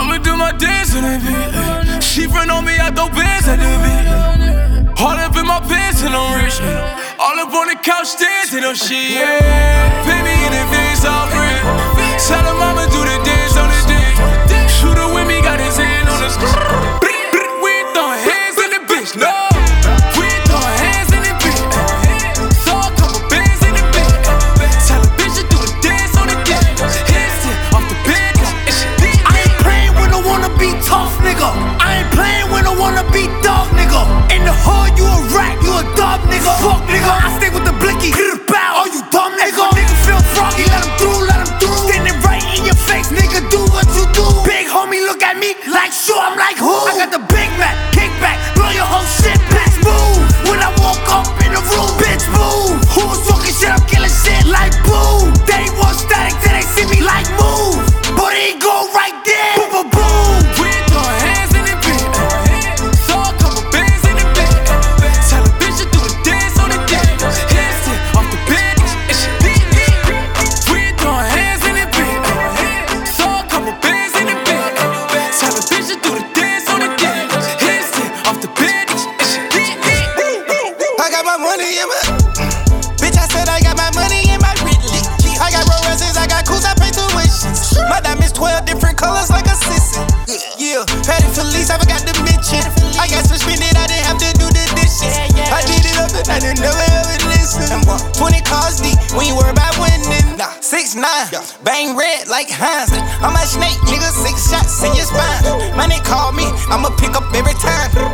I'ma do my dance in that beat. She friend on me, I throw bands at the beat. All up in my pants and I'm rich. All up on the couch dancing on shit. Pay me in advance, I'll bring. Tell her mama do the dance on the dick. Shooter with me, got his hand on the stick. We ain't throwing hands in the bitch, no. We ain't throwing hands in the bitch. Throw a couple bands in the bitch. Tell a bitch to do the dance on the dick. Hands off the bed, and she lit. I ain't playing when I wanna be tough, nigga. I ain't playing when I wanna be dog, nigga. In the hood, you a rat, you a dub, nigga. Fuck, nigga, I stay with the blicky. Bow, oh, you dumb, nigga. Nigga feel froggy, let him through, let him through. Standing right in your face, nigga, do what you do. Big homie, look at me like sure, I'm like who? I got the Big Mac, kick back, blow your whole shit, bitch, move. When I walk up in the room, bitch, move. Who was talking shit, I'm killing shit like boom. They want static, till they see me like move. But he go right there, boom, boom, boom. We ain't throwing hands in the bitch. Throw a couple bands in the bitch. Tell a bitch to do the dance on the dick. Hands off the bed, and she lit. We ain't throwing hands in the bitch. Throw a couple bands in the bitch. Tell a bitch to do the dance on the dick. Hands off the bed, and she lit. I got my money in my bitch, I said I got my money in my Ridley. I got Rolexes, I got cools, I pay tuitions. My diamonds 12 different colors like a sissy. Yeah, Patty Felice, I forgot to mention. I got suspended, I didn't have to do the dishes. I did it up and I didn't never ever listen. 20 cars deep, we ain't worried about winning. 6'9", bang red like Heinz. I'm a snake, nigga, 6 shots in your spine. Man, they call me, I'ma pick up every time.